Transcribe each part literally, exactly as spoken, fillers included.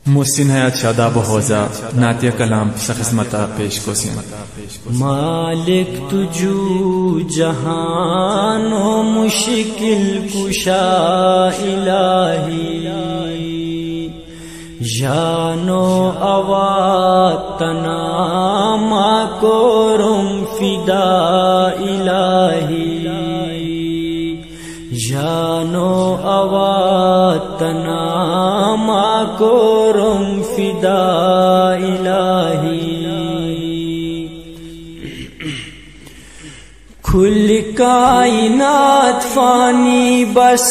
محسن حیات شاداب و حوزہ نعتیہ کلام سخصمتہ پیش کو سین مالک تجو جہان و مشکل کشا الہی جان و اواتنا ما کرم فدا الہی جان و اواتنا ما کرم فدا الہی کل کائنات فانی بس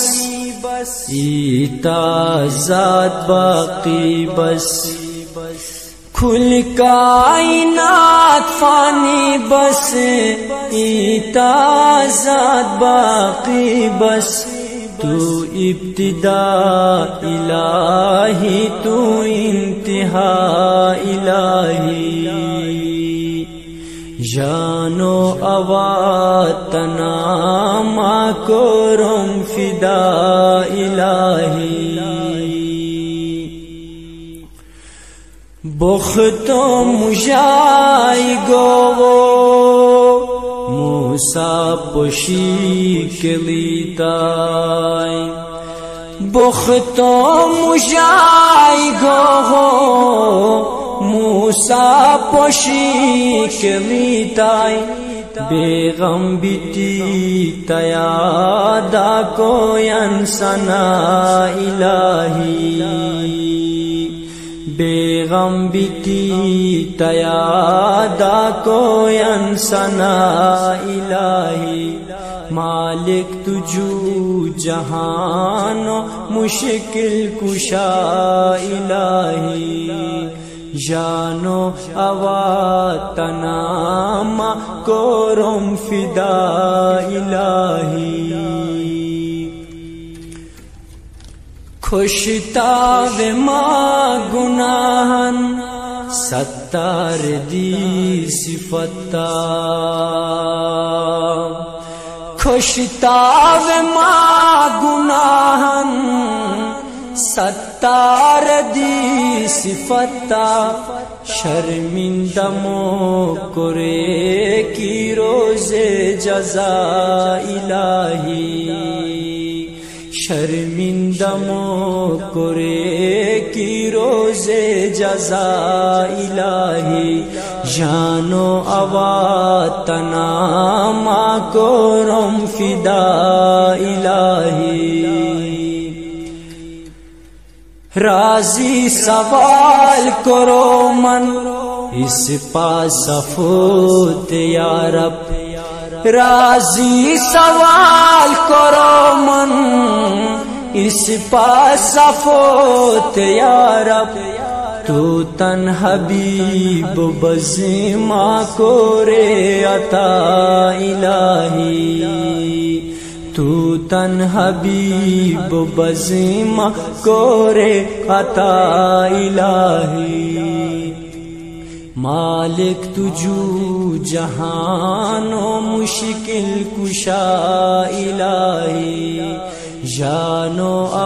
ایتا ذات باقی بس کل کائنات فانی بس ایتا ذات باقی بس تو ابتدا الہی تو انتہا الہی جان و اواتنا ما کرم فدا الہی بخت و مجائی گو موسیٰ پشی کلیتائی بخت و مجائی گو موسیٰ پشی کلیتائی بیغم بیتی تیادا کو ینسنا الہی بیغم بیتی تیادا کو ینسنا الہی مالک تجو جہان و مشکل کشا الہی جان و اواتنا ما کرم فدا الہی خوشتاب ما گناہن ستار دی صفتا خوشتاب ما گناہن ستار دی صفتا شرمندہ مو کرے کی روز جزا الہی شرمندہ مو کرے کی روز جزا الہی جان و اواتنا ما کرم فدا الہی راضی سوال کرو من اس پاس فوت یا رب راضی سوال کرو من اس پاس فوت یا رب تو تن حبیب بزما کرے عطا الہی تو تن حبیب بزما کرے عطا الہی مالک تجو جہان و مشکل کشا الہی جان و